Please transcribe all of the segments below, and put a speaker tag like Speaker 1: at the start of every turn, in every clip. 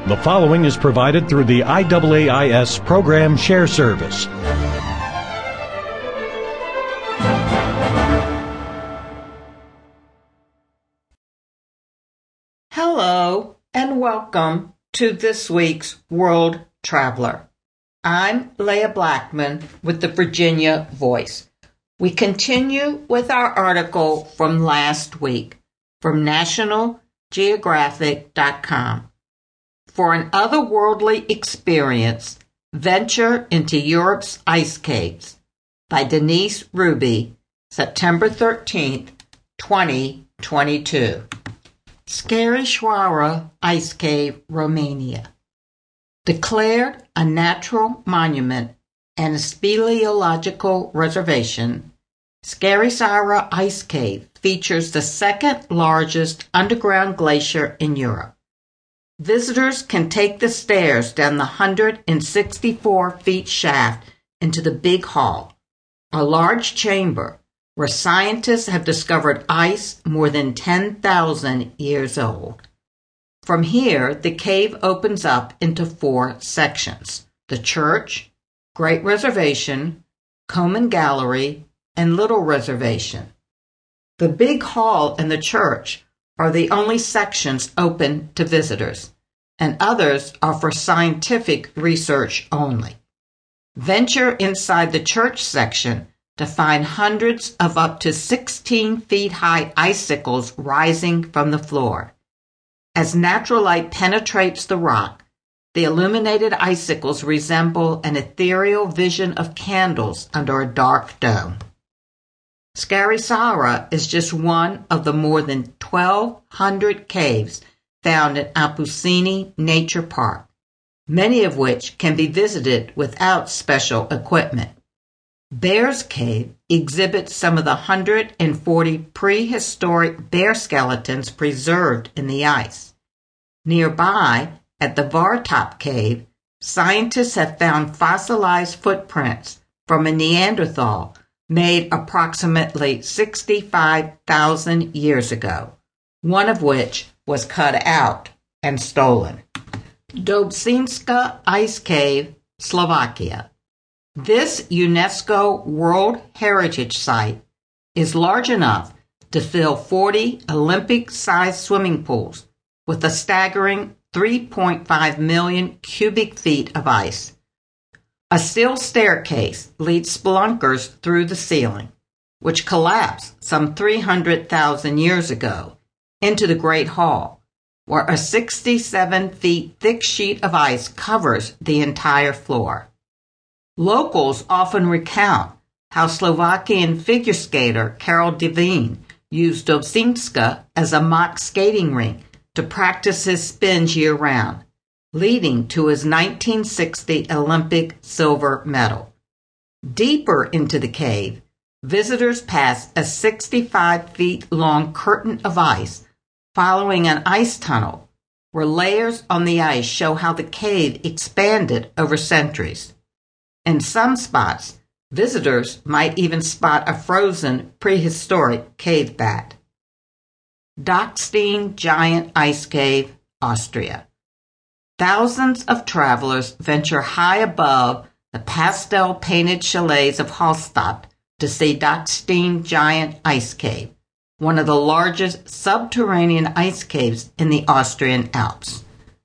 Speaker 1: The following is provided through the IAAIS Program Share Service.
Speaker 2: Hello and welcome to this week's World Traveler. I'm Leah Blackman with the Virginia Voice. We continue with our article from last week from NationalGeographic.com. For an otherworldly experience, venture into Europe's ice caves by Denise Ruby, September 13th, 2022. Scaricioara Ice Cave, Romania. Declared a natural monument and a speleological reservation, Scaricioara Ice Cave features the second largest underground glacier in Europe. Visitors can take the stairs down the 164 feet shaft into the Big Hall, a large chamber where scientists have discovered ice more than 10,000 years old. From here, the cave opens up into 4 sections: the church, Great Reservation, Coman Gallery, and Little Reservation. The Big Hall and the church are the only sections open to visitors, and others are for scientific research only. Venture inside the church section to find hundreds of up to 16 feet high icicles rising from the floor. As natural light penetrates the rock, the illuminated icicles resemble an ethereal vision of candles under a dark dome. Scaricioara is just one of the more than 1,200 caves found in Apuseni Nature Park, many of which can be visited without special equipment. Bears Cave exhibits some of the 140 prehistoric bear skeletons preserved in the ice. Nearby, at the Vartop Cave, scientists have found fossilized footprints from a Neanderthal made approximately 65,000 years ago, one of which was cut out and stolen. Dobšinska Ice Cave, Slovakia. This UNESCO World Heritage Site is large enough to fill 40 Olympic-sized swimming pools with a staggering 3.5 million cubic feet of ice. A steel staircase leads spelunkers through the ceiling, which collapsed some 300,000 years ago, into the Great Hall, where a 67 feet thick sheet of ice covers the entire floor. Locals often recount how Slovakian figure skater Karel Devine used Dobšinska as a mock skating rink to practice his spins year-round, leading to his 1960 Olympic silver medal. Deeper into the cave, visitors pass a 65 feet long curtain of ice following an ice tunnel where layers on the ice show how the cave expanded over centuries. In some spots, visitors might even spot a frozen prehistoric cave bat. Dachstein Giant Ice Cave, Austria. Thousands of travelers venture high above the pastel-painted chalets of Hallstatt to see Dachstein Giant Ice Cave, one of the largest subterranean ice caves in the Austrian Alps.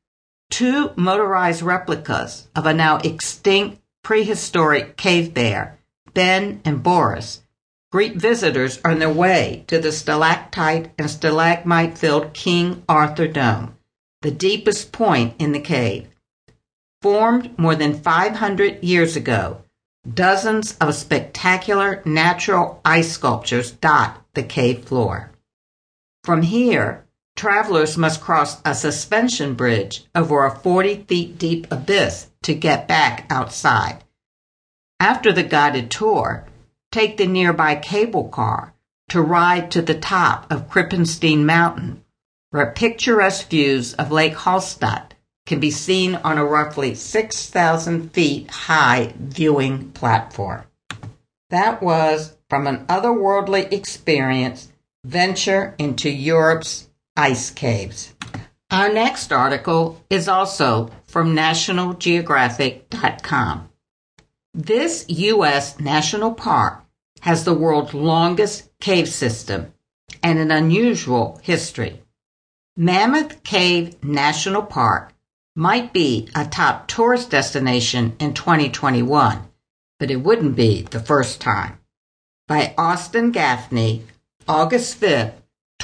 Speaker 2: 2 motorized replicas of a now extinct prehistoric cave bear, Ben and Boris, greet visitors on their way to the stalactite and stalagmite-filled King Arthur Dome, the deepest point in the cave. Formed more than 500 years ago, dozens of spectacular natural ice sculptures dot the cave floor. From here, travelers must cross a suspension bridge over a 40 feet deep abyss to get back outside. After the guided tour, take the nearby cable car to ride to the top of Krippenstein Mountain, where picturesque views of Lake Hallstatt can be seen on a roughly 6,000 feet high viewing platform. That was From an Otherworldly Experience, Venture into Europe's Ice Caves. Our next article is also from nationalgeographic.com. This U.S. national park has the world's longest cave system and an unusual history. Mammoth Cave National Park might be a top tourist destination in 2021, but it wouldn't be the first time. By Austin Gaffney, August 5th,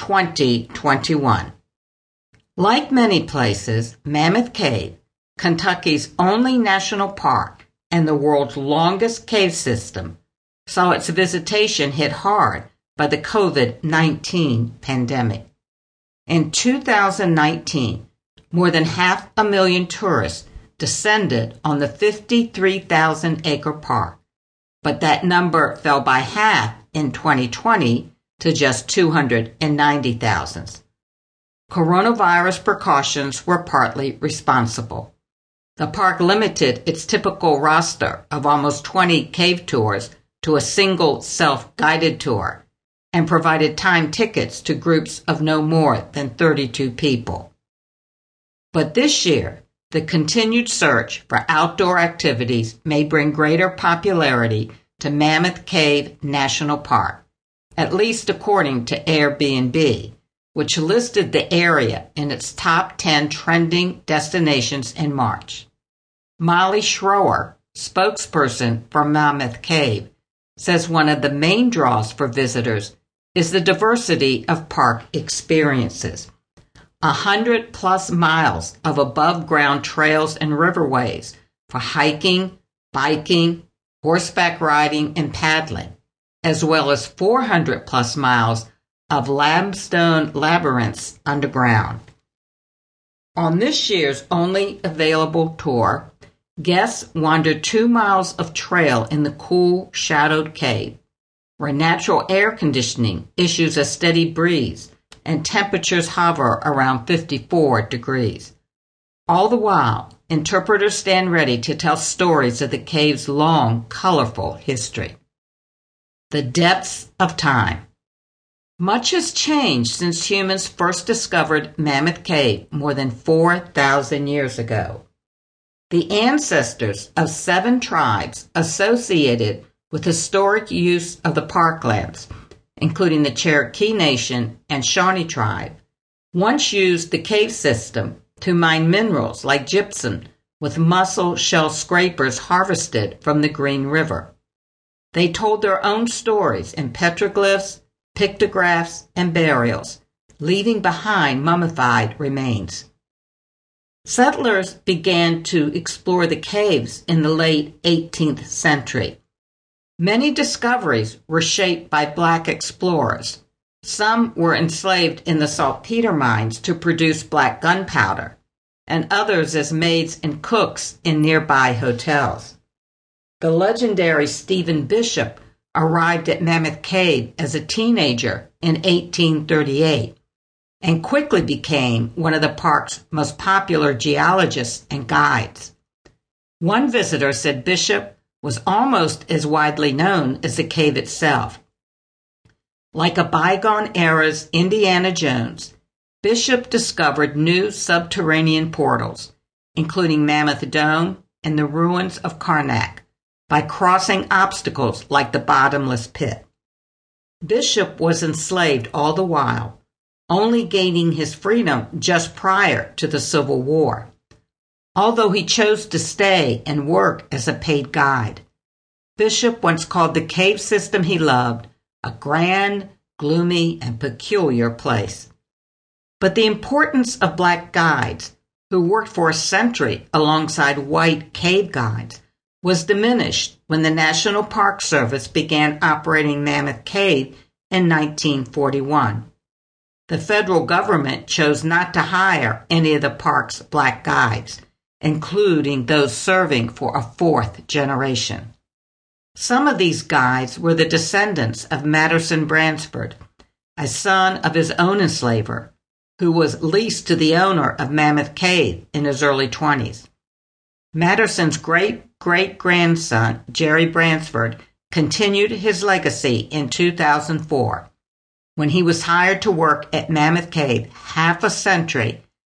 Speaker 2: 2021. Like many places, Mammoth Cave, Kentucky's only national park and the world's longest cave system, saw its visitation hit hard by the COVID-19 pandemic. In 2019, more than 500,000 tourists descended on the 53,000-acre park, but that number fell by half in 2020 to just 290,000. Coronavirus precautions were partly responsible. The park limited its typical roster of almost 20 cave tours to a single self-guided tour and provided timed tickets to groups of no more than 32 people. But this year, the continued search for outdoor activities may bring greater popularity to Mammoth Cave National Park, at least according to Airbnb, which listed the area in its top 10 trending destinations in March. Molly Schroer, spokesperson for Mammoth Cave, says one of the main draws for visitors is the diversity of park experiences. 100+ miles of above-ground trails and riverways for hiking, biking, horseback riding, and paddling, as well as 400+ miles of limestone labyrinths underground. On this year's only available tour, guests wander 2 miles of trail in the cool, shadowed cave, where natural air conditioning issues a steady breeze and temperatures hover around 54 degrees. All the while, interpreters stand ready to tell stories of the cave's long, colorful history. The depths of time. Much has changed since humans first discovered Mammoth Cave more than 4,000 years ago. The ancestors of 7 tribes associated with historic use of the parklands, including the Cherokee Nation and Shawnee tribe, once used the cave system to mine minerals like gypsum with mussel shell scrapers harvested from the Green River. They told their own stories in petroglyphs, pictographs, and burials, leaving behind mummified remains. Settlers began to explore the caves in the late 18th century. Many discoveries were shaped by black explorers. Some were enslaved in the saltpeter mines to produce black gunpowder, and others as maids and cooks in nearby hotels. The legendary Stephen Bishop arrived at Mammoth Cave as a teenager in 1838 and quickly became one of the park's most popular geologists and guides. One visitor said Bishop was almost as widely known as the cave itself. Like a bygone-era's Indiana Jones, Bishop discovered new subterranean portals, including Mammoth Dome and the ruins of Karnak, by crossing obstacles like the bottomless pit. Bishop was enslaved all the while, only gaining his freedom just prior to the Civil War, although he chose to stay and work as a paid guide. Bishop once called the cave system he loved a grand, gloomy, and peculiar place. But the importance of black guides, who worked for a century alongside white cave guides, was diminished when the National Park Service began operating Mammoth Cave in 1941. The federal government chose not to hire any of the park's black guides, including those serving for a 4th generation. Some of these guides were the descendants of Matterson Bransford, a son of his own enslaver, who was leased to the owner of Mammoth Cave in his early 20s. Matterson's great-great-grandson, Jerry Bransford, continued his legacy in 2004, when he was hired to work at Mammoth Cave half a century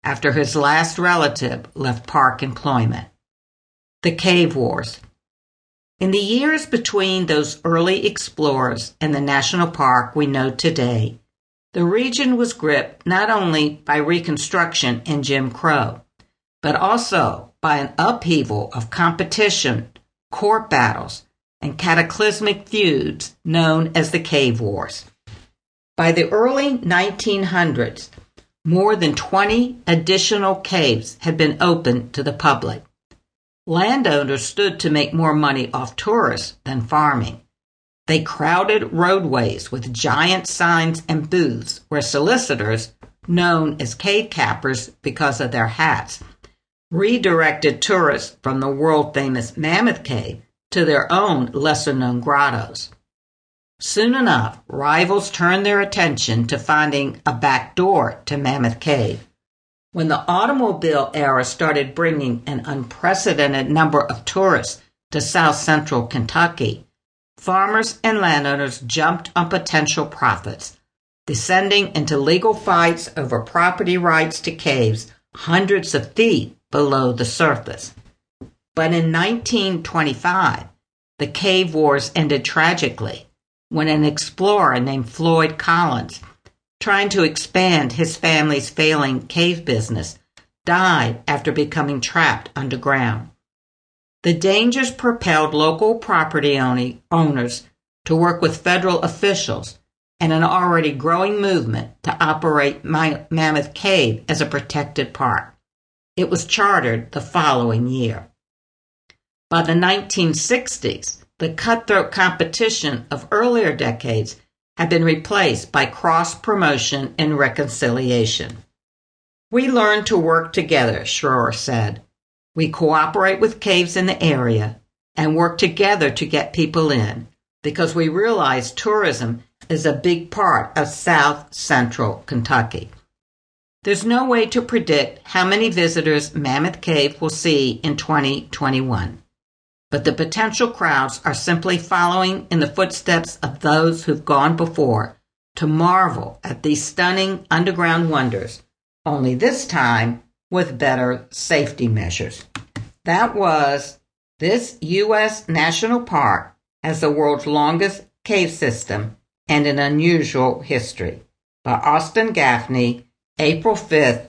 Speaker 2: after his last relative left park employment. The Cave Wars. In the years between those early explorers and the national park we know today, the region was gripped not only by Reconstruction and Jim Crow, but also by an upheaval of competition, court battles, and cataclysmic feuds known as the Cave Wars. By the early 1900s, more than 20 additional caves had been opened to the public. Landowners stood to make more money off tourists than farming. They crowded roadways with giant signs and booths where solicitors, known as cave cappers because of their hats, redirected tourists from the world-famous Mammoth Cave to their own lesser-known grottos. Soon enough, rivals turned their attention to finding a back door to Mammoth Cave. When the automobile era started bringing an unprecedented number of tourists to south central Kentucky, farmers and landowners jumped on potential profits, descending into legal fights over property rights to caves hundreds of feet below the surface. But in 1925, the Cave Wars ended tragically when an explorer named Floyd Collins, trying to expand his family's failing cave business, died after becoming trapped underground. The dangers propelled local property owners to work with federal officials and an already growing movement to operate Mammoth Cave as a protected park. It was chartered the following year. By the 1960s, the cutthroat competition of earlier decades had been replaced by cross-promotion and reconciliation. We learned to work together, Schroer said. We cooperate with caves in the area and work together to get people in because we realize tourism is a big part of South Central Kentucky. There's no way to predict how many visitors Mammoth Cave will see in 2021. But the potential crowds are simply following in the footsteps of those who've gone before to marvel at these stunning underground wonders, only this time with better safety measures. That was This U.S. National Park has the world's longest cave system and an unusual history by Austin Gaffney, April 5th,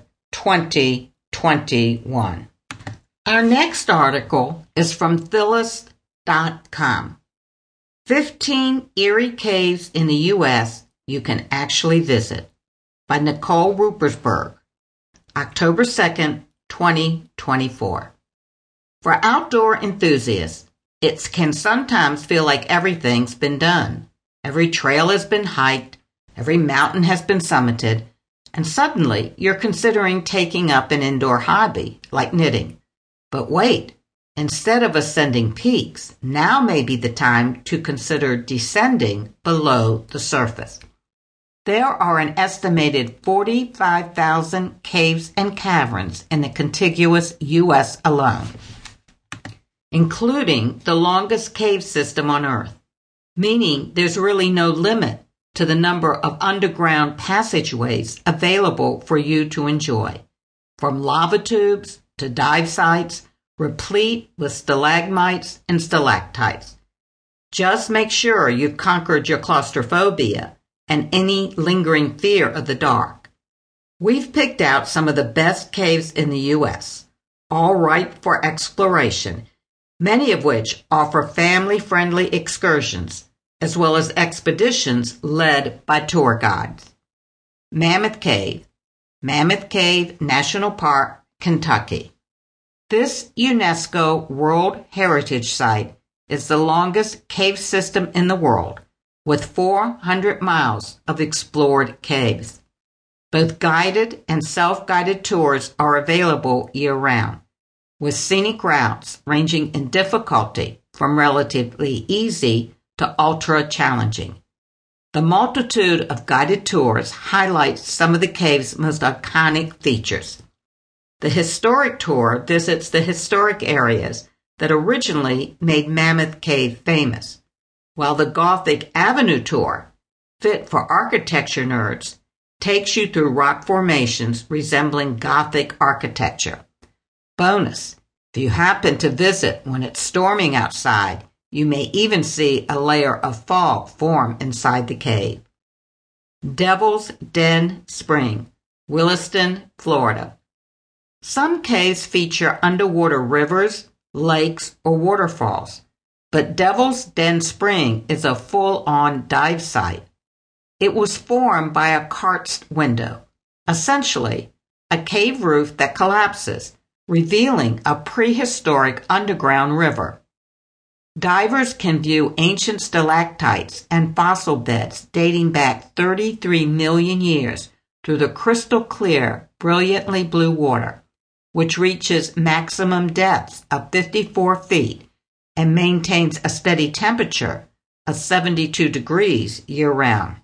Speaker 2: 2021. Our next article is from Phyllis.com. 15 eerie caves in the U.S. you can actually visit by Nicole Ruppersberg, October 2nd, 2024. For outdoor enthusiasts, it can sometimes feel like everything's been done. Every trail has been hiked, every mountain has been summited, and suddenly you're considering taking up an indoor hobby like knitting. But wait, instead of ascending peaks, now may be the time to consider descending below the surface. There are an estimated 45,000 caves and caverns in the contiguous U.S. alone, including the longest cave system on Earth, meaning there's really no limit to the number of underground passageways available for you to enjoy, from lava tubes to dive sites replete with stalagmites and stalactites. Just make sure you've conquered your claustrophobia and any lingering fear of the dark. We've picked out some of the best caves in the U.S., all ripe for exploration, many of which offer family-friendly excursions, as well as expeditions led by tour guides. Mammoth Cave National Park, Kentucky. This UNESCO World Heritage Site is the longest cave system in the world, with 400 miles of explored caves. Both guided and self-guided tours are available year-round, with scenic routes ranging in difficulty from relatively easy to ultra-challenging. The multitude of guided tours highlights some of the cave's most iconic features. The historic tour visits the historic areas that originally made Mammoth Cave famous, while the Gothic Avenue tour, fit for architecture nerds, takes you through rock formations resembling Gothic architecture. Bonus, if you happen to visit when it's storming outside, you may even see a layer of fog form inside the cave. Devil's Den Spring, Williston, Florida. Some caves feature underwater rivers, lakes, or waterfalls, but Devil's Den Spring is a full-on dive site. It was formed by a karst window, essentially a cave roof that collapses, revealing a prehistoric underground river. Divers can view ancient stalactites and fossil beds dating back 33 million years through the crystal clear, brilliantly blue water, which reaches maximum depths of 54 feet and maintains a steady temperature of 72 degrees year-round.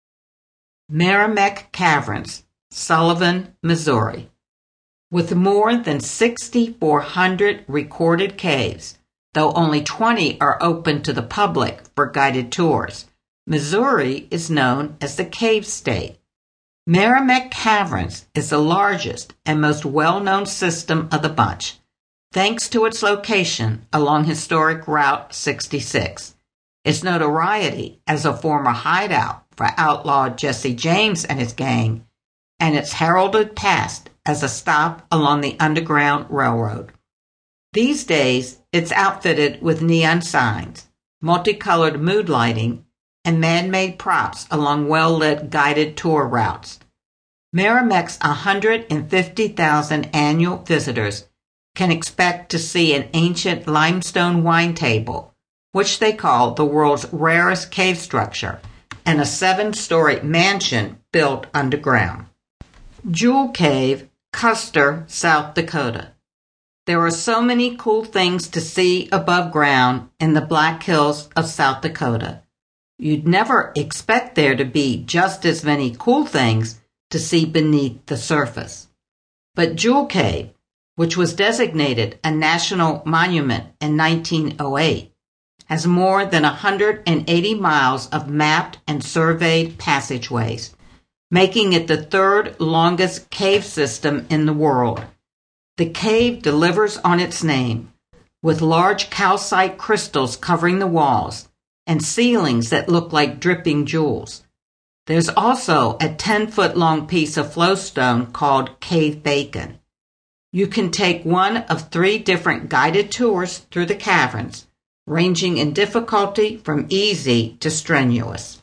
Speaker 2: Meramec Caverns, Sullivan, Missouri. With more than 6,400 recorded caves, though only 20 are open to the public for guided tours, Missouri is known as the Cave State. Meramec Caverns is the largest and most well-known system of the bunch, thanks to its location along historic Route 66. Its notoriety as a former hideout for outlaw Jesse James and his gang, and its heralded past as a stop along the Underground Railroad. These days, it's outfitted with neon signs, multicolored mood lighting, and man-made props along well-lit guided tour routes. Meramec's 150,000 annual visitors can expect to see an ancient limestone wine table, which they call the world's rarest cave structure, and a 7-story mansion built underground. Jewel Cave, Custer, South Dakota. There are so many cool things to see above ground in the Black Hills of South Dakota. You'd never expect there to be just as many cool things to see beneath the surface. But Jewel Cave, which was designated a national monument in 1908, has more than 180 miles of mapped and surveyed passageways, making it the third longest cave system in the world. The cave delivers on its name, with large calcite crystals covering the walls and ceilings that look like dripping jewels. There's also a 10-foot-long piece of flowstone called Cave Bacon. You can take one of 3 different guided tours through the caverns, ranging in difficulty from easy to strenuous.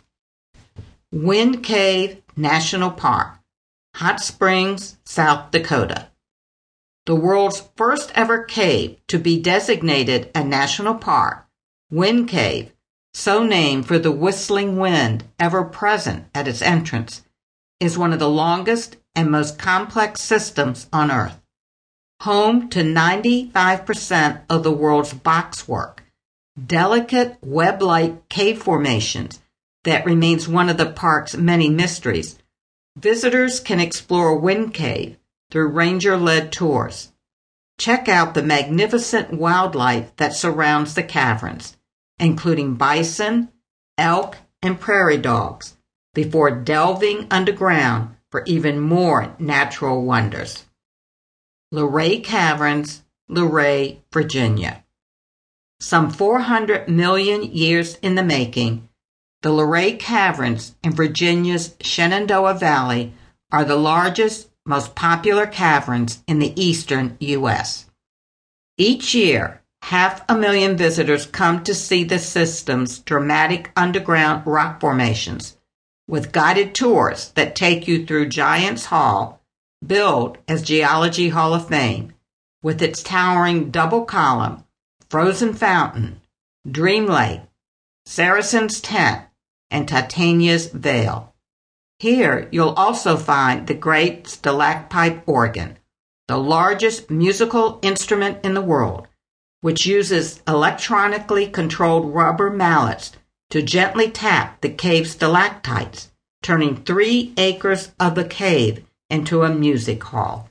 Speaker 2: Wind Cave National Park, Hot Springs, South Dakota. The world's first ever cave to be designated a national park, Wind Cave, so named for the whistling wind ever present at its entrance, is one of the longest and most complex systems on Earth. Home to 95% of the world's boxwork, delicate web-like cave formations that remains one of the park's many mysteries, visitors can explore Wind Cave through ranger-led tours. Check out the magnificent wildlife that surrounds the caverns, including bison, elk, and prairie dogs, before delving underground for even more natural wonders. Luray Caverns, Luray, Virginia. Some 400 million years in the making, the Luray Caverns in Virginia's Shenandoah Valley are the largest, most popular caverns in the eastern U.S. Each year, 500,000 visitors come to see the system's dramatic underground rock formations, with guided tours that take you through Giants Hall, billed as Geology Hall of Fame, with its towering double column, Frozen Fountain, Dream Lake, Saracen's Tent, and Titania's Veil. Here you'll also find the great stalactite organ, the largest musical instrument in the world, which uses electronically controlled rubber mallets to gently tap the cave stalactites, turning 3 acres of the cave into a music hall.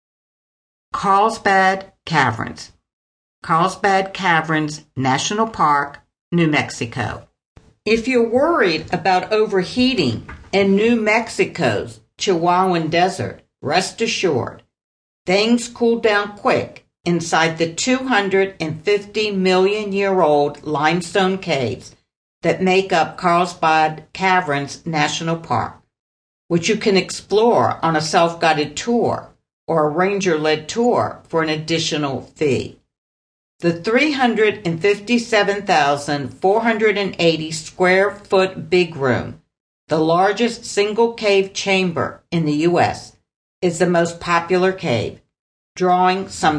Speaker 2: Carlsbad Caverns, Carlsbad Caverns National Park, New Mexico. If you're worried about overheating in New Mexico's Chihuahuan Desert, rest assured, things cool down quick inside the 250-million-year-old limestone caves that make up Carlsbad Caverns National Park, which you can explore on a self-guided tour or a ranger-led tour for an additional fee. The 357,480 square foot Big Room, the largest single cave chamber in the U.S., is the most popular cave, drawing some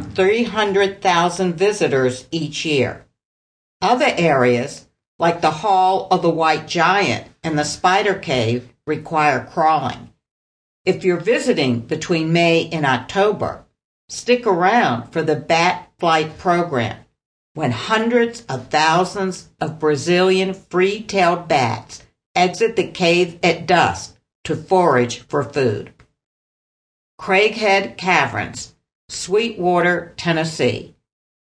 Speaker 2: 300,000 visitors each year. Other areas, like the Hall of the White Giant and the Spider Cave, require crawling. If you're visiting between May and October, stick around for the Bat Flight program, when hundreds of thousands of Brazilian free-tailed bats exit the cave at dusk to forage for food. Craighead Caverns, Sweetwater, Tennessee.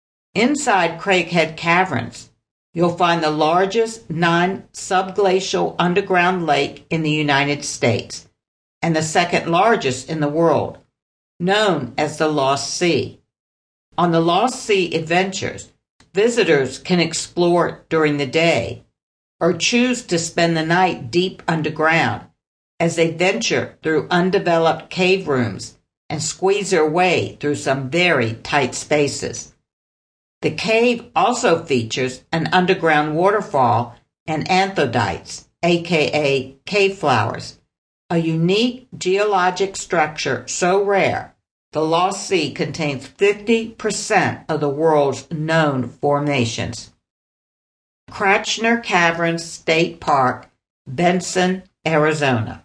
Speaker 2: Inside Craighead Caverns, you'll find the largest non-subglacial underground lake in the United States and the second largest in the world, known as the Lost Sea. On the Lost Sea adventures, visitors can explore during the day or choose to spend the night deep underground as they venture through undeveloped cave rooms and squeeze their way through some very tight spaces. The cave also features an underground waterfall and anthodites, aka cave flowers, a unique geologic structure so rare the Lost Sea contains 50% of the world's known formations. Kratchner Caverns State Park, Benson, Arizona.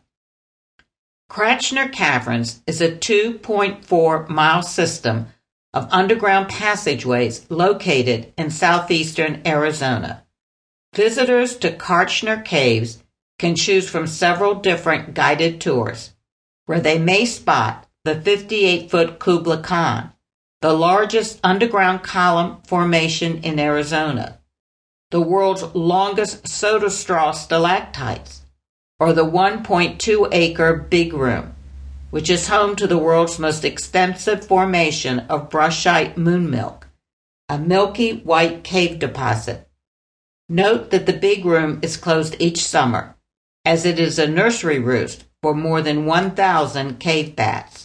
Speaker 2: Kratchner Caverns is a 2.4-mile system of underground passageways located in southeastern Arizona. Visitors to Kratchner Caves can choose from several different guided tours, where they may spot the 58-foot Kubla Khan, the largest underground column formation in Arizona, the world's longest soda straw stalactites, or the 1.2-acre Big Room, which is home to the world's most extensive formation of brushite moonmilk, a milky white cave deposit. Note that the Big Room is closed each summer, as it is a nursery roost for more than 1,000 cave bats.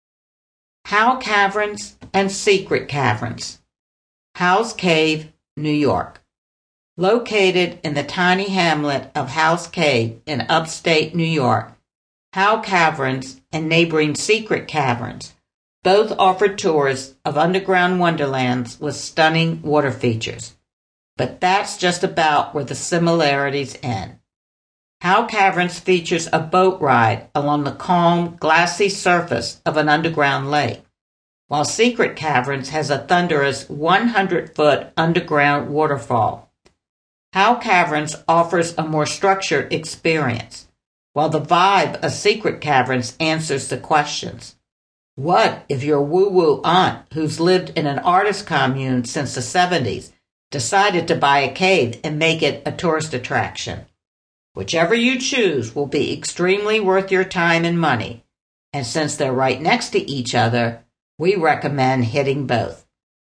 Speaker 2: Howe Caverns and Secret Caverns. Howe's Cave, New York. Located in the tiny hamlet of Howe's Cave in upstate New York, Howe Caverns and neighboring Secret Caverns both offer tours of underground wonderlands with stunning water features. But that's just about where the similarities end. Howe Caverns features a boat ride along the calm, glassy surface of an underground lake, while Secret Caverns has a thunderous 100-foot underground waterfall. Howe Caverns offers a more structured experience, while the vibe of Secret Caverns answers the questions. What if your woo-woo aunt, who's lived in an artist commune since the 70s, decided to buy a cave and make it a tourist attraction? Whichever you choose will be extremely worth your time and money, and since they're right next to each other, we recommend hitting both.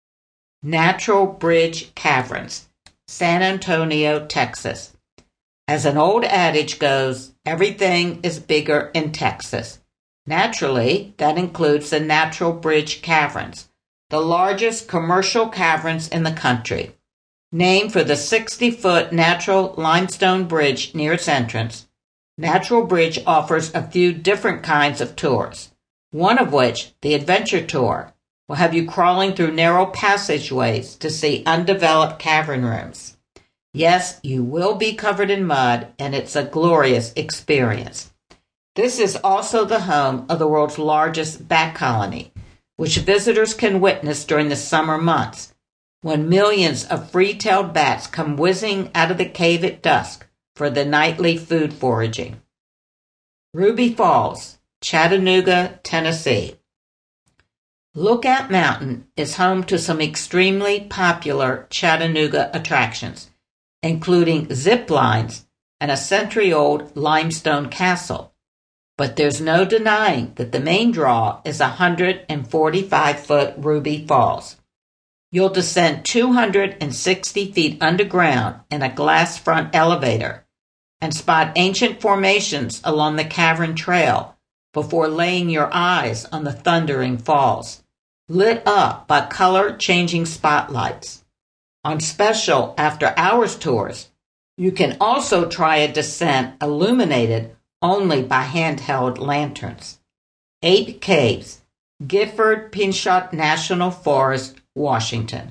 Speaker 2: Natural Bridge Caverns, San Antonio, Texas. As an old adage goes, everything is bigger in Texas. Naturally, that includes the Natural Bridge Caverns, the largest commercial caverns in the country. Named for the 60-foot natural limestone bridge near its entrance, Natural Bridge offers a few different kinds of tours, one of which, the Adventure Tour, will have you crawling through narrow passageways to see undeveloped cavern rooms. Yes, you will be covered in mud, and it's a glorious experience. This is also the home of the world's largest bat colony, which visitors can witness during the summer months, when millions of free-tailed bats come whizzing out of the cave at dusk for the nightly food foraging. Ruby Falls, Chattanooga, Tennessee. Lookout Mountain is home to some extremely popular Chattanooga attractions, including zip lines and a century-old limestone castle. But there's no denying that the main draw is 145-foot Ruby Falls. You'll descend 260 feet underground in a glass front elevator and spot ancient formations along the cavern trail before laying your eyes on the thundering falls, lit up by color-changing spotlights. On special after-hours tours, you can also try a descent illuminated only by handheld lanterns. 8 Caves, Gifford-Pinchot National Forest, Washington.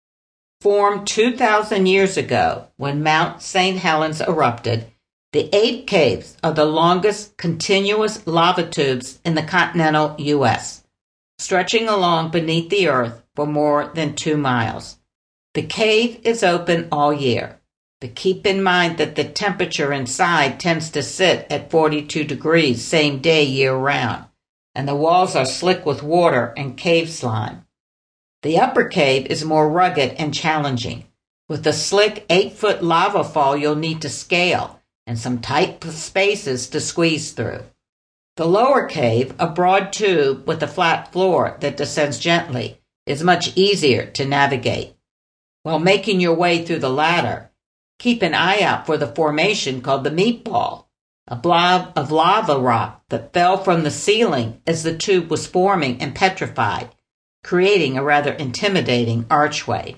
Speaker 2: Formed 2,000 years ago when Mount St. Helens erupted, the 8 caves are the longest continuous lava tubes in the continental U.S., stretching along beneath the earth for more than 2 miles. The cave is open all year, but keep in mind that the temperature inside tends to sit at 42 degrees same day year-round, and the walls are slick with water and cave slime. The upper cave is more rugged and challenging, with a slick 8-foot lava fall you'll need to scale and some tight spaces to squeeze through. The lower cave, a broad tube with a flat floor that descends gently, is much easier to navigate. While making your way through the latter, keep an eye out for the formation called the Meatball, a blob of lava rock that fell from the ceiling as the tube was forming and petrified, creating a rather intimidating archway.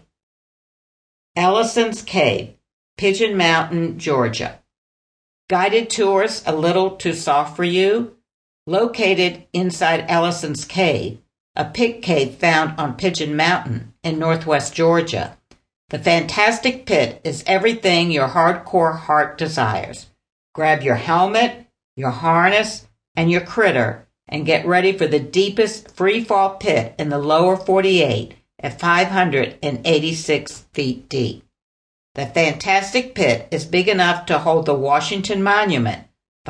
Speaker 2: Ellison's Cave, Pigeon Mountain, Georgia. Guided tours a little too soft for you? Located inside Ellison's Cave, a pit cave found on Pigeon Mountain in northwest Georgia, the fantastic pit is everything your hardcore heart desires. Grab your helmet, your harness, and your critter and get ready for the deepest free-fall pit in the lower 48 at 586 feet deep. The fantastic pit is big enough to hold the Washington Monument,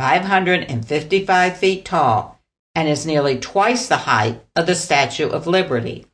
Speaker 2: 555 feet tall, and is nearly twice the height of the Statue of Liberty,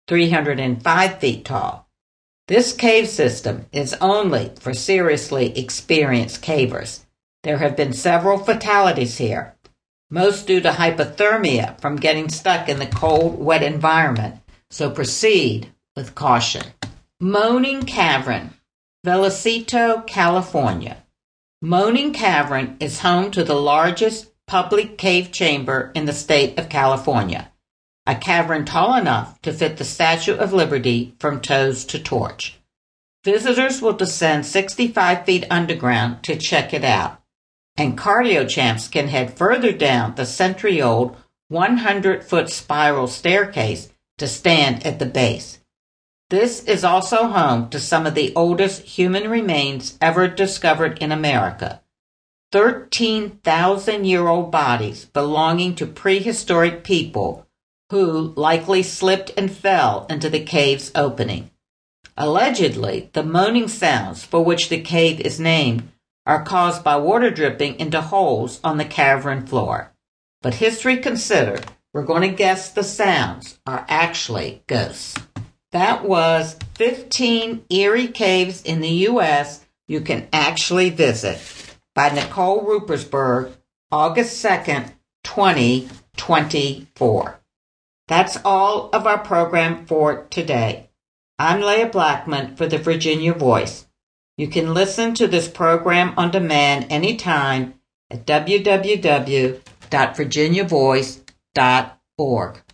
Speaker 2: 305 feet tall. This cave system is only for seriously experienced cavers. There have been several fatalities here, most due to hypothermia from getting stuck in the cold, wet environment, so proceed with caution. Moaning Cavern, Vallecito, California. Moaning Cavern is home to the largest public cave chamber in the state of California, a cavern tall enough to fit the Statue of Liberty from toes to torch. Visitors will descend 65 feet underground to check it out, and cardio champs can head further down the century-old 100-foot spiral staircase to stand at the base. This is also home to some of the oldest human remains ever discovered in America, 13,000-year-old bodies belonging to prehistoric people who likely slipped and fell into the cave's opening. Allegedly, the moaning sounds for which the cave is named are caused by water dripping into holes on the cavern floor. But history considered, we're going to guess the sounds are actually ghosts. That was 15 eerie caves in the U.S. you can actually visit by Nicole Ruppersberg, August 2nd, 2024. That's all of our program for today. I'm Leah Blackman for the Virginia Voice. You can listen to this program on demand anytime at www.virginiavoice.org.